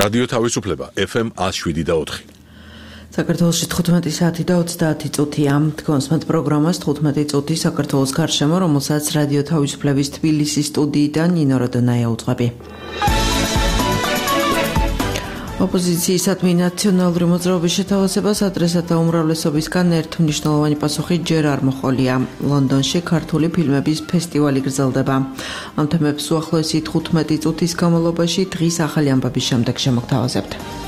რადიო თავისუფლება FM 107.4. საქართველოში 15 საათი და 30 წუთია. თქვენს პროგრამას 15 წუთი საქართველოს გარშემო, რომელსაც რადიო თავისუფლების თბილისის სტუდიიდან ნინო როდონაია უძღვები. ოპოზიციისადმი ნაციონალური მოძრაობის შეთავაზებას ადრესათა უმრავლესობისგან ერთმნიშვნელოვანი პასუხი ჯერ არ მოჰყოლია. ლონდონში ქართული ფილმების ფესტივალი გრძელდება. ამ თემებს უახლოესი 15 წუთის განმავლობაში დღის ახალი ამბების შემდეგ შემოგთავაზებთ.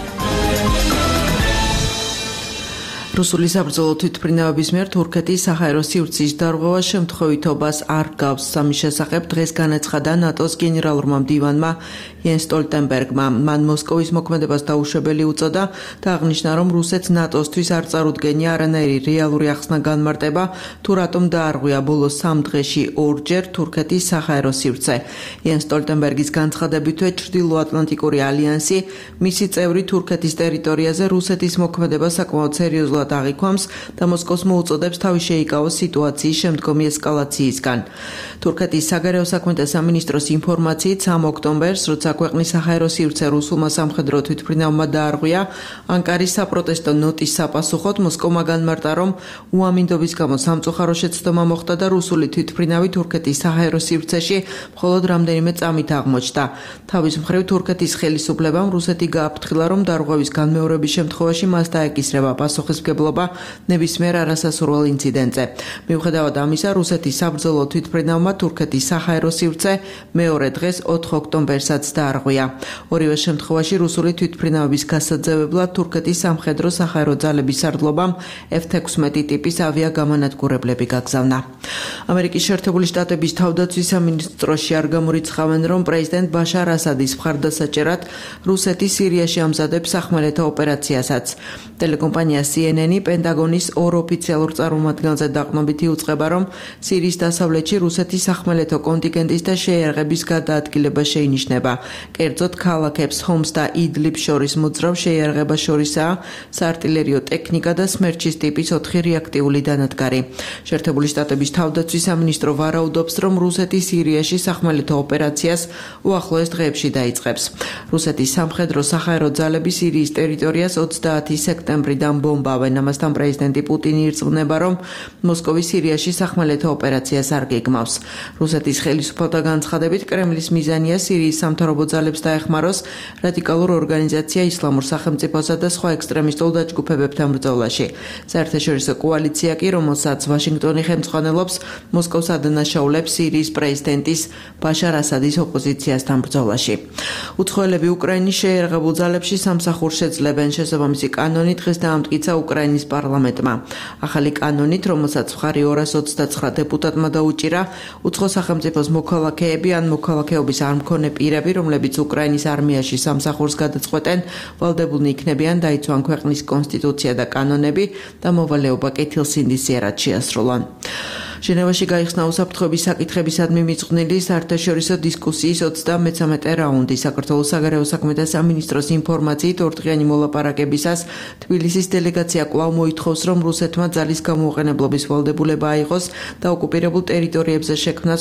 რუსული საბრძოლო თვითმფრინავების მიერ თურქეთის საჰაერო სივრცის დარღვევა შემთხვევითობას არ გავს. სამის შესახებ დღეს განაცხადა ნატოს გენერალურმა მდივანმა იენს სტოლტენბერგმა. მან მოსკოვის მოქმედებას დაუშვებელი უწოდა და აღნიშნა, რომ რუსეთს ნატოსთვის არ წარუდგენია არანაირი რეალური ახსნა განმარტება, თუ რატომ დაარღვია ბოლო 3 დღეში ორჯერ თურქეთის საჰაერო სივრცე. იენს სტოლტენბერგის განცხადებითვე ჩრდილოატლანტიკური ალიანსი მისი წევრი თურქეთის ტერიტორიაზე რუსეთის მოქმედებას საკმაოდ სერიოზულად აღიქვამს და მოსკოვს მოუწოდებს თავი შეიკავოს სიტუაციის შემდგომი ესკალაციისგან. თურქეთის საგარეო საქმეთა სამინისტროს ინფორმაციით 3 ოქტომბერს, როცა ქვეყნის საჰაერო სივრცე რუსულმა სამხედრო თვითმფრინავმა დაარღვია, ანკარის საპროტესტო ნოტის საპასუხოდ მოსკოვმა განმარტა, რომ უამინდობის გამო სამწუხარო შეცდომა მოხდა და რუსული თვითმფრინავი თურქეთის საჰაერო სივრცეში მხოლოდ რამდენიმე წამით აღმოჩნდა. თავის მხრივ თურქეთის ხელისუფლებამ რუსეთი გააფრთხილა, რომ დარღვევის განმეორების შემთხვევაში მას დაეკისრება პასუხისმგებლობა ნებისმიერ არასასურველ ინციდენტზე. მიუხედავად ამისა, რუსეთის საბრძოლო თვითმფრინავმა თურქეთის საჰაერო სივრცე მეორე დღეს 4 ოქტომბერსაც დაარღვია. ორივე შემთხვევაში რუსული თვითმფრინავების გასაძევებლად თურქეთის სამხედრო საჰაერო ძალების სარდლობამ F-16 ტიპის ავიაგამანადგურებლები გაგზავნა. ამერიკის შეერთებული შტატების თავდაცვის სამინისტროში არ გამორიცხავენ, რომ პრეზიდენტ ბაშარ ასადის მხარდასაჭერად რუსეთი სირიაში ამზადებს სახმელეთო ოპერაციასაც. ტელეკომპანია CNN-ი პენტაგონის 2 ოფიციალურ წარმომადგენელზე დაყრდნობით იუწყება, რომ სირიის დასავლეთში რუსეთის სახმელეთო კონტინგენტის და შეიარაღების გადაადგილება შეინიშნება. კერძოდ, ქალაქებს ჰომს და იდლიბს შორის მოძრავ შეიარაღებას შორისაა საარტილერიო ტექნიკა და სმერჩის ტიპის 4 რეაქტიული დანადგარი. შეერთებული შტატების თავდაცვის სამინისტრო ვარაუდობს, რომ რუსეთი სირიაში სახმელეთო ოპერაციას უახლოეს დღეებში დაიწყებს. რუსეთის სამხედრო საჰაერო ძალები სირიის ტერიტორიას 30 სექტემბრიდან ბომბავენ. ამასთან პრეზიდენტი პუტინი ირწმუნება, რომ მოსკოვი სირიაში სახმელეთო ოპერაციას არ გეგმავს. რუსეთის ხელისუფალთა განცხადებით, კრემლის მიზანია სირიის სამთავრობო ძალებს დაეხმაროს რადიკალურ ორგანიზაცია ისლამურ სახელმწიფოსა და სხვა ექსტრემისტულ დაჯგუფებებთან ბრძოლაში. საერთაშორისო კოალიცია კი, რომელსაც ვაშინგტონი ხელმძღვანელობს, მოსკოვს ადანაშაულებს სირიის პრეზიდენტის ბაშარ ასადის ოპოზიციასთან ბრძოლაში. უცხოელები უკრაინის შეიარაღებულ ძალებში სამსახურს შეძლებენ. შესაბამისი კანონი დღეს დაამტკიცა უკრაინის პარლამენტმა. ახალი კანონით, რომელსაც მხარი 229 დეპუტატმა დაუჭირა, უცხო სახელმწიფოს მოქალაქეები ან მოქალაქეობის არ მქონე პირები, რომლებიც უკრაინის არმიაში სამსახურს გადაწყვეტენ, ვალდებულნი იქნებიან დაიცვან ქვეყნის კონსტიტუცია და კანონები და მოვალეობა კეთილსინდისიერად შეასრულონ. ჟენევაში გაიხსნა უსაფრთხოების საკითხებისადმი მიძღვნილი საერთაშორისო დისკუსიის 33 რაუნდი. საქართველოს საგარეო საქმეთა სამინისტროს ინფორმაციით, ორდღიანი მოლაპარაკებისას თბილისის დელეგაცია კვლავ მოითხოვს, რომ რუსეთმა ძალის გამოუყენებლობის ვალდებულება აიღოს და ოკუპირებულ ტერიტორიებზე შეიქმნას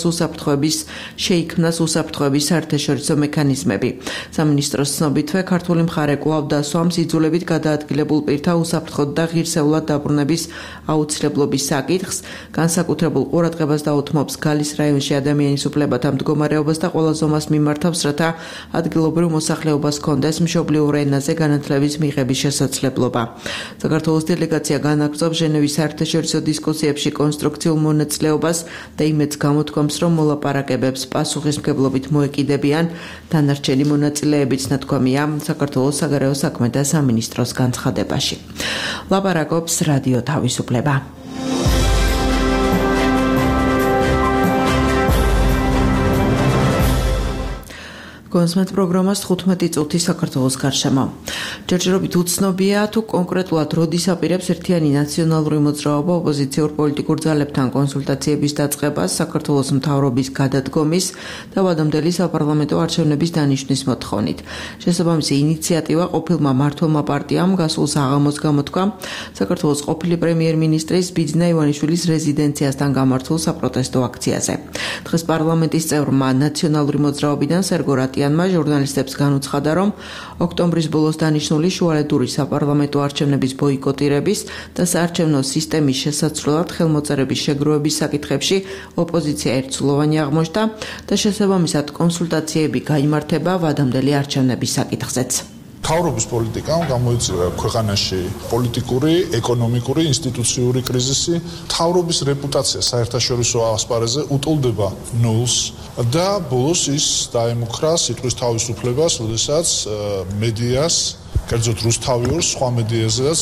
უსაფრთხოების საერთაშორისო მექანიზმები. სამინისტროს ცნობითვე, ქართული მხარე კვლავ დასვამს იძულებით გადაადგილებულ პირთა უსაფრთხოდ და ღირსეულად დაბრუნების აუცილებლობის საკითხს, განსაკუთრებულ ყურადღებას დაუთმობს გალის რაიონში ადამიანის უფლებათა მდგომარეობას და ყველა ზომას მიმართავს, რათა ადგილობრივ მოსახლეობას ჰქონდეს მშობლიურ ენაზე განათლების მიღების შესაძლებლობა. საქართველოს დელეგაცია განაგრძობს ჟენევის საერთაშორისო დისკუსიებში კონსტრუქციულ მონაწილეობას და იმედს გამოთქვამს, რომ მოლაპარაკებებს პასუხისმგებლობით მოეკიდებიან. დანარჩენი მონაწილეებიც ნათქვამია საქართველოს საგარეო საქმეთა სამინისტროს განცხადებაში. ლაპარაკობს რადიო თავისუფლება. კონსმეთ პროგრამას 15 წუთი საქართველოს გარშემო. ჯერჯერობით უცნობია, თუ კონკრეტულად როდის აპირებს ერთიანი ნაციონალური მოძრაობა ოპოზიციურ პოლიტიკურ ძალებთან კონსულტაციების დაწყებას, საქართველოს მთავრობის გადადგომის და ვადამდელი საპარლამენტო არჩევნების დანიშვნის მოთხოვნით. შესაბამისი ინიციატივა ყოფილმა მმართველმა პარტიამ გასულ საღამოს გამოთქვა საქართველოს ყოფილი პრემიერ-მინისტრის ბიძინა ივანიშვილის რეზიდენციასთან გამართულ საპროტესტო აქციაზე. დღეს პარლამენტის წევრმა ნაციონალური მოძრაობიდან სერგო რატიანმა ჟურნალისტებს განუცხადა, რომ ოქტომბრის ბოლოს დანიშნული შუალედური საპარლამენტო არჩევნების ბოიკოტირების და საარჩევნო სისტემის შესაცვლელად ხელმოწერების შეგროვების საკითხებში ოპოზიცია ერთსულოვანი აღმოჩნდა და შესაბამისად კონსულტაციები გაიმართება ვადამდელი არჩევნების საკითხზეც. მთავრობის პოლიტიკამ გამოიწვია ქვეყანაში პოლიტიკური, ეკონომიკური, ინსტიტუციური კრიზისი, მთავრობის რეპუტაცია საერთაშორისო ასპარეზზე უტოლდება ნულს და ბოლოს ის დაემუქრა სიტყვის თავისუფლებას, როდესაც მედიას კერძოდ რუსთავიურს სხვა მედიაზეც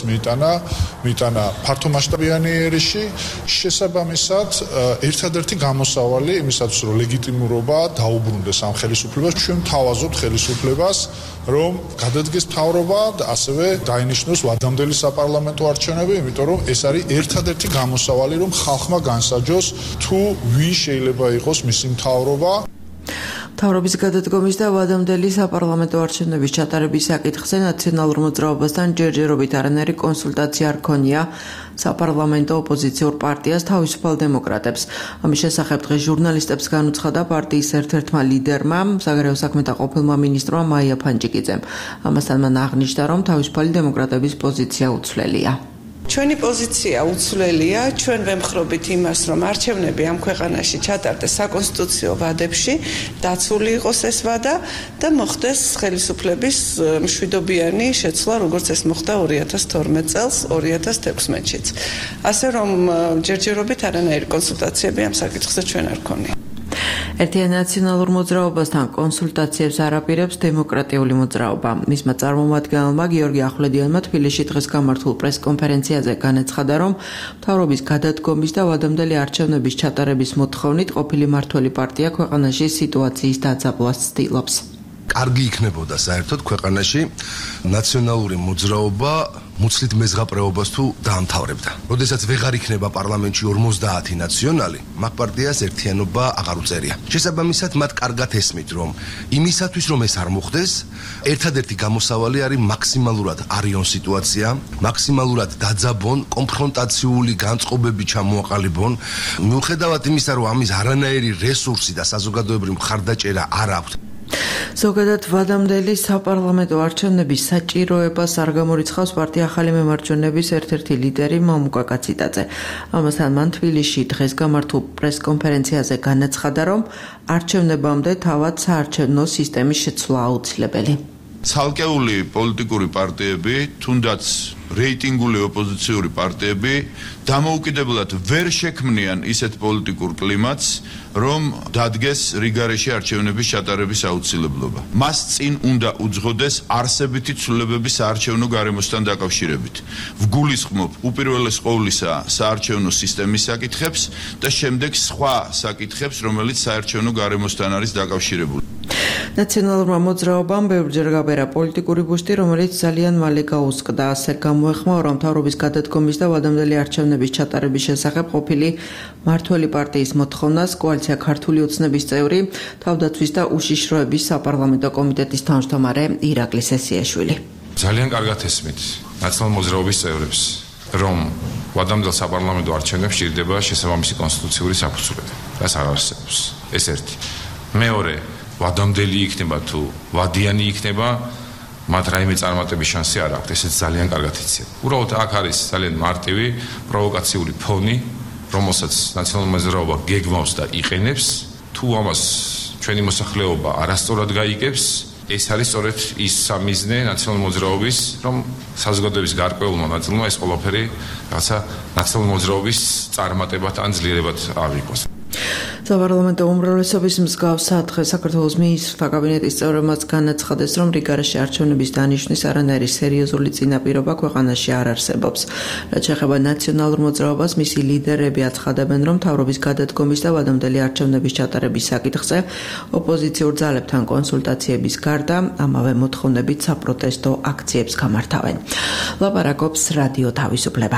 მიიტანა ფართომასშტაბიანი ერიში, შესაბამისად ერთადერთი გამოსავალი იმისათვის, რომ ლეგიტიმურობა დაუბრუნდეს ამ ხელისუფლებას, ჩვენ თავაზობთ ხელისუფლებას, რომ გადადგეს მთავრობა და ასევე დაინიშნოს ვადამდელი საპარლამენტო არჩევნები, იმიტომ რომ ეს არის ერთადერთი გამოსავალი, რომ ხალხმა განსაჯოს, თუ ვინ შეიძლება იყოს მისი მთავრობა. მთავრობის გადადგომის და ვადამდელი საპარლამენტო არჩევნების ჩატარების საკითხზე ნაციონალურ მოძრაობასთან ჯერჯერობით არანაირი კონსულტაცია არ ქონია საპარლამენტო ოპოზიციურ პარტიას თავისუფალ დემოკრატებს. ამის შესახებ დღეს ჟურნალისტებს განუცხადა პარტიის ერთ-ერთმა ლიდერმა, საგარეო საქმეთა ყოფილმა მინისტრმა მაია ფანჯიკიძემ. ამასთან მან აღნიშნა, რომ თავისუფალი დემოკრატების პოზიცია უცვლელია. ჩვენი პოზიცია უცვლელია, ჩვენ ვემხრობთ იმას, რომ არჩევნები ამ ქვეყანაში ჩატარდეს საკონსტიტუციო ვადებში, დაცული იყოს ეს ვადა და მოხდეს ხელისუფლების მშვიდობიანი შეცვლა, როგორც ეს მოხდა 2012 წელს, 2016-ში. ასე რომ ჯერჯერობით არანაირი კონსულტაციები ამ საკითხზე ჩვენ არ გქონია. ერთიან ნაციონალურ მოძრაობასთან კონსულტაციებს არაპირებს დემოკრატიული მოძრაობა. მისმა წარმომადგენელმა გიორგი ახვლედიანმა თბილისში დღეს გამართულ პრესკონფერენციაზე განაცხადა, რომ მთავრობის გადადგომის და ვადამდელი არჩევნების ჩატარების მოთხოვნით ყოფილი მმართველი პარტია ქვეყანაში სიტუაციის დაძაბვას ცდილობს. კარგი იქნებოდა საერთოდ ქვეყანაში ნაციონალური მოძრაობა მუცლით მეზღაპრეობას თუ დაამთავრებდა. როდესაც ვეღარ იქნება პარლამენტში 50 ნაციონალი, მაგ პარტიას ერთიანობა აღარ უწერია. შესაბამისად, მათ კარგად ესმით, რომ იმისათვის, რომ ეს არ მოხდეს, ერთადერთი გამოსავალი არის მაქსიმალურად არიონ სიტუაცია, მაქსიმალურად დაძაბონ, კონფრონტაციული განწყობები ჩამოაყალიბონ. მიუხედავად იმისა, რომ ამის არანაირი რესურსი და საზოგადოებრივი მხარდაჭერა არ აქვს. ზოგადად ვადამდელი საპარლამენტო არჩევნების საჭიროებას არ გამორიცხავს პარტია ახალი მემარჯვენების ერთ-ერთი ლიდერი მამუკა კაციტაძე. ამასთან მან თბილისში დღეს გამართულ პრესკონფერენციაზე განაცხადა, რომ არჩევნებამდე თავად საარჩევნო სისტემის შეცვლა აუცილებელი. ცალკეული პოლიტიკური პარტიები, თუნდაც რეიტინგული ოპოზიციური პარტიები დამოუკიდებლად ვერ შექმნიან ისეთ პოლიტიკურ კლიმატს, რომ დადგეს რიგარეში არჩევნების ჩატარების აუცილებლობა. მას წინ უნდა უძღოდეს არსებითი ცვლილებების საარჩევნო გარემოსთან დაკავშირებით. ვგულისხმობ უპირველეს ყოვლისა საარჩევნო სისტემის საკითხებს და შემდეგ სხვა საკითხებს, რომელიც საარჩევნო გარემოსთან არის დაკავშირებული. ნაციონალურმა მოძრაობამ ბევრჯერ გაბერა პოლიტიკური ბუშტი, რომელიც ძალიან მალე გაუსყდა. ასე გამოეხმაურა, რომ მთავრობის გადადგომის და ვადამდელი არჩევნების ჩატარების შესახებ ყოფილი მმართველი პარტიის მოთხოვნას კოალიცია ქართული ოცნების წევრი, თავდაცვის და უშიშროების საპარლამენტო კომიტეტის თავმჯდომარე ირაკლი სესიაშვილი. ძალიან კარგად ესმით ნაციონალური მოძრაობის წევრებს, რომ ვადამდელ საპარლამენტო არჩევნებს სჭირდება შესაბამისი კონსტიტუციური საფუძვლები. რაც არ არსებობს. ეს ერთი. მეორე, ვადამდელი იქნება თუ ვადიანი იქნება, მათ რაიმე წარმატების შანსი არ აქვს. ესეც ძალიან კარგად იციან. უბრალოდ აქ არის ძალიან მარტივი პროვოკაციული ფონი, რომელსაც ნაციონალური მოძრაობა გეგმავს და იყენებს. თუ ამას ჩვენი მოსახლეობა არასწორად გაიგებს, ეს არის სწორედ ის სამიზნე ნაციონალური მოძრაობის, რომ საზოგადოების გარკვეულმა ნაწილმა ეს ყველაფერი რაღაცა ნაციონალური მოძრაობის წარმატებად ან ძლიერებად ავიღოს. საპარლამენტო უმრავლესობის მსგავსად დღეს საქართველოს მინისტრთა კაბინეტის წევრებმაც განაცხადეს, რომ რიგარეში არჩევნების დანიშვნის არანაირი სერიოზული წინაპირობა ქვეყანაში არ არსებობს. რაც შეეხება ნაციონალურ მოძრაობას, მისი ლიდერები აცხადებენ, რომ მთავრობის გადადგომის და ვადამდელი არჩევნების ჩატარების საკითხზე ოპოზიციურ ძალებთან კონსულტაციების გარდა ამავე მოთხოვნებით საპროტესტო აქციებს გამართავენ. ლაპარაკობს რადიო თავისუფლება.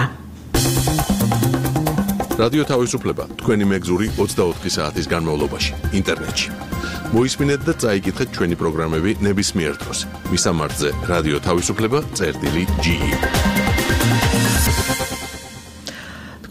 რადიო თავისუფლება თქვენი მეგზური 24 საათის განმავლობაში ინტერნეტში. მოისმინეთ და წაიკითხეთ ჩვენი პროგრამები ნებისმიერ დროს. მისამართზე რადიო თავისუფლება.ge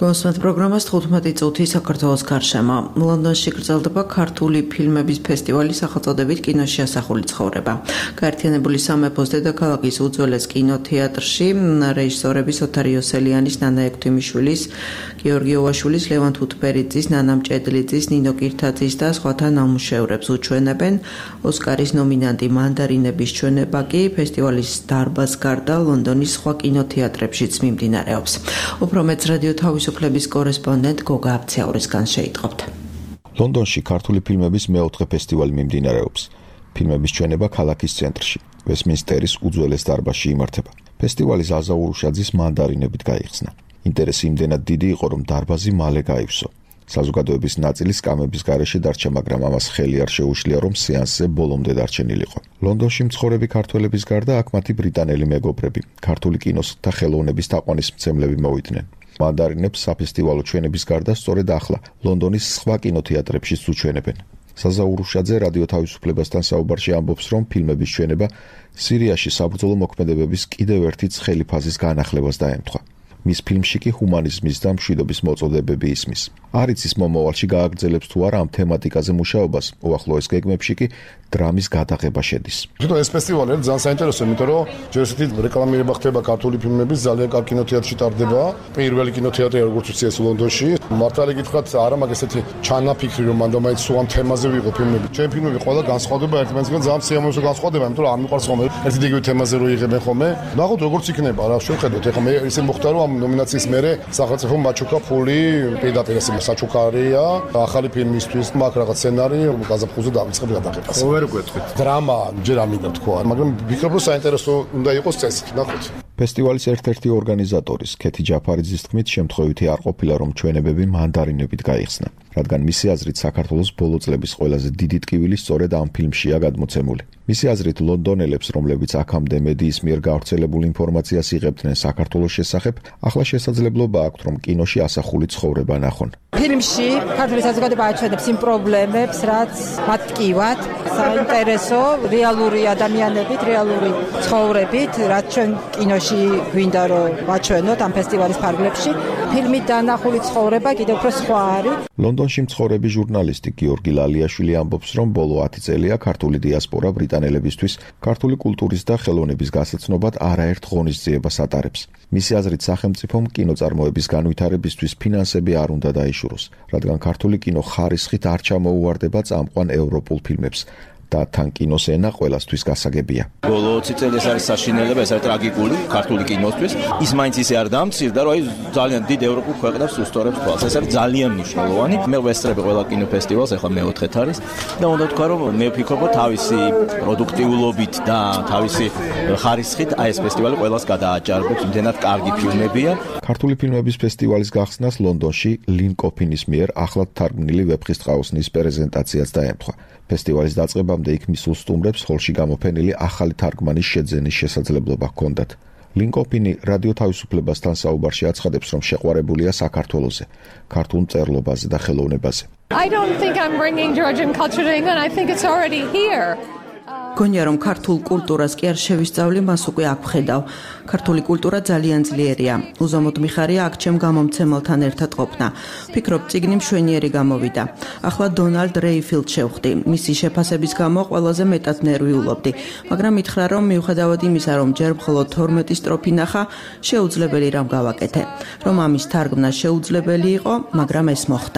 გოსმეთ პროგრამას 15 წუთი საქართველოს გარშემო. ლონდონში გრძელდება ქართული ფილმების ფესტივალი სახელწოდებით კინოში ასახული ცხოვრება. გაერთიანებული სამეფოს დედაქალაქის უძველეს კინოთეატრში რეჟისორების ოთარ იოსელიანის, ნანა ექვთიმიშვილის, გიორგი ოვაშვილის, ლევან თუთბერიძის, ნანა მჭედლიძის, ნინო კირთაძის და სხვათა ნამუშევრებს უჩვენებენ. ოსკარის ნომინანტი მანდარინების ჩვენება კი ფესტივალის დარბაზს გარდა ლონდონის სხვა კინოთეატრებშიც მიმდინარეობს. უფრო მეც რადიო თავისუფლების კორესპონდენტ გოგა აბციაურისგან შეიტყობთ. ლონდონში ქართული ფილმების მეოთხე ფესტივალი მიმდინარეობს. ფილმების ჩვენება ქალაქის ცენტრში, ვესტმინსტერის უძველეს დარბაზში იმართება. ფესტივალი ზაზა ურუშაძის მანდარინებით გაიხსნა. ინტერესი იმდენად დიდი იყო, რომ დარბაზი მალე გაივსო. საზოგადოების ნაწილი სკამების გარეშე დარჩა, მაგრამ ამას ხელი არ შეუშლია, რომ სეანსზე ბოლომდე დარჩენილიყო. ლონდონში მცხოვრები ქართველების გარდა აქ მათი ბრიტანელი მეგობრები, ქართული კინოს და ხელოვნების თაყვანისმცემლები მოვიდნენ. მანდარინებს საფესტივალო ჩვენების გარდა სწორედ ახლა ლონდონის სხვა კინოთეატრებშიც უჩვენებენ. ზაზა ურუშაძე რადიო თავისუფლებასთან საუბარში ამბობს, რომ ფილმების ჩვენება სირიაში საბრძოლო მოქმედებების კიდევ ერთი ცხელი ფაზის განახლებას დაემთხვა. მის ფილმში კი ჰუმანიზმის და მშვიდობის მოწოდებები ისმის. არ იცის მომავალში გააგრძელებს თუ არა ამ თემატიკაზე მუშაობას, უახლოეს გეგმებში კი დრამის გადაღება შედის. თვითონ ეს ფესტივალი არის ძალიან საინტერესო, იმიტომ რომ ჯერ ესეთი რეკლამირება ხდება ქართული ფილმების, ძალიან კარგი კინოთეატრში ტარდება. პირველი კინოთეატრი როგორც ვიცი ეს ლონდონში. მართალი გითხრათ, არა მაგ ესეთი ჩანაფიქრი რომ მანდ მაინც სულ ამ თემაზე ვიღო ფილმები. ჩემი ფილმები ყველა განსხვავდება ერთმანეთისგან, ძალიან სიამოვნო განსხვავდება, იმიტომ რომ არ მიყვარს ხოლმე ერთი იგივე თემაზე რო იღებენ ხოლმე. ნახოთ როგორც იქნება რა, შევხედოთ. ეხლა მე ისე მოხდა რომ ნომინაციის მერე სახელმწიფო მაჩუკა ფული პირდაპირ ესე საჩუქარია ახალი ფილმისთვის მაგ რაღაც სცენარი გაზაფხულზე დავიწყებ გადაღებას. ხო ვერ გვეთქვით. დრამა ჯერ ამინდა თქვა, მაგრამ ვფიქრობ რომ საინტერესო უნდა იყოს წესით, ნახოთ. ფესტივალის ერთ-ერთი ორგანიზატორის ქეთი ჯაფარიძის თქმით, შემთხვევითი არ ყოფილა, რომ ჩვენებები მანდარინებით გაიხსნა, რადგან მისი აზრით საქართველოს ბოლო წლების ყველაზე დიდი ტკივილი სწორედ ამ ფილმშია გადმოცემული. მისი აზრით ლონდონელებს, რომლებიც აქამდე მედიის მიერ გავრცელებულ ინფორმაციას იღებდნენ საქართველოს შესახებ, ახლა შესაძლებლობა აქვთ, რომ კინოში ასახული ცხოვრება ნახონ. ფილმში ქართული საზოგადოება აჩვენებს იმ პრობლემებს, რაც მათ ტკივათ, საინტერესო რეალური ადამიანებით, რეალური ცხოვრებით, რაც ჩვენ კინოში გვინდა რომ ვაჩვენოთ ამ ფესტივალის ფარგლებში. ფილმით დანახული ცხოვრება კიდევ უფრო სხვა არის. ლონდონში მცხოვრები ჟურნალისტი გიორგი ლალიაშვილი ამბობს, რომ ბოლო 10 წელია ქართული დიასპორა ბრიტანელებისთვის ქართული კულტურის და ხელოვნების გასაცნობად არაერთ ღონისძიებას ატარებს. მისი აზრით, სახელმწიფომ კინოწარმოების განვითარებისთვის ფინანსები არ უნდა დაიშუროს, რადგან ქართული კინო ხარისხით არ ჩამოუვარდება წამყვან ევროპულ ფილმებს. და თან კინოს ენა ყველასთვის გასაგებია. ბოლო 20 წელი ეს არის საშინელება, ეს არის ტრაგიკული ქართული კინოსთვის. ის მაინც ისე არ დამცირდა, რომ აი ძალიან დიდ ევროპულ ქვეყნებს უსწორებს თვალს. ეს არის ძალიან მნიშვნელოვანი. მე ვესწრები ყველა კინოფესტივალს, ახლა მეოთხეთ არის და უნდა თქვა, რომ მე ვფიქრობ, რომ თავისი პროდუქტიულობით და თავისი ხარისხით აი ეს ფესტივალი ყველას გადააჭარბებს, იმდენად კარგი ფილმებია. ქართული ფილმების ფესტივალის გახსნას ლონდონში ლინ კოფინის მიერ ახლად თარგმნილი ვეფხისტყაოსნის პრეზენტაციაც დაემთხვა. ფესტივალის დაწყებამდე იქ მისულ სტუმრებს ხოლში გამოფენილი ახალი თარგმანის შეძენის შესაძლებლობა ჰქონდათ. ლინ კოფინი რადიო თავისუფლებასთან საუბარში აცხადებს, რომ შეყვარებულია საქართველოზე, ქართულ მწერლობაზე და ხელოვნებაზე. I don't think I'm bringing Georgian culture to England. I think it's already here. გონია რომ ქართულ კულტურას კი არ შევისწავლი, მას უკვე აქ ვხედავ. ქართული კულტურა ძალიან ძლიერია. უზომოდ მიხარია აქ ჩემ გამომცემელთან ერთად ყოფნა. ვფიქრობ, წიგნი მშვენიერი გამოვიდა. ახლა დონალდ რეიფილდ შევხვდი. მისი შეფასების გამო ყველაზე მეტად ნერვიულობდი, მაგრამ მითხრა, რომ მიუხედავად იმისა, რომ ჯერ მხოლოდ 12 სტროფი ნახა, შეუძლებელი რამ გავაკეთე. რომ ამის თარგმნა შეუძლებელი იყო, მაგრამ ეს მოხდა.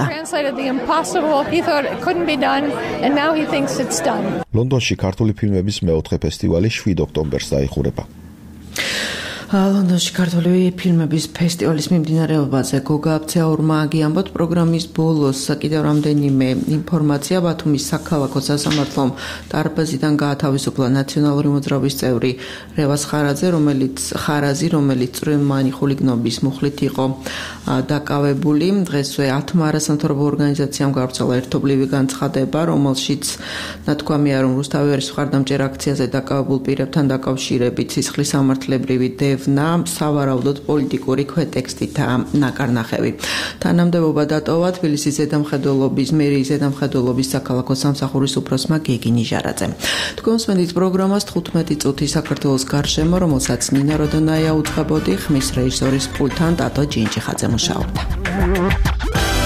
ლონდონში ქართული ფილმების მეოთხე ფესტივალი 7 ოქტომბერს დაიხურება. ლონდონში ქართული ფილმების ფესტივალის მიმდინარეობაზე გოგა აბციაურმა აგიამბოთ პროგრამის ბოლოს კიდევ რამდენიმე ინფორმაცია. ბათუმის საქალაქო სასამართლომ დარბაზიდან გაათავისუფლა ნაციონალური მოძრაობის წევრი რევას ხარაზი, რომელიც წვრილმანი ხულიგნობის მუხლით იყო დაკავებული. დღესვე 10 არასამთავრობო ორგანიზაციამ გავრცელა ერთობლივი განცხადება, რომელშიც ნათქვამია, რომ რუსთავის მხარდამჭერ აქციაზე დაკავებულ პირებთან დაკავშირებით სისხლის სამართლებრივი გეღვნა სავარაუდოდ პოლიტიკური ქვეტექსტითა ნაკარნახევი. თანამდებობა დატოვა თბილისის ზედამხედველობის მერიის ზედამხედველობის საქალაქო სამსახურის უფროსმა გეგი ნიჟარაძემ. თქვენ მსმენთ პროგრამას 15 წუთი საქართველოს გარშემო, რომელსაც ნინა როდონაია უძღვებოდი, ხმის რეჟისორის პულტთან დატო ჯინჯიხაძე მუშაობდა.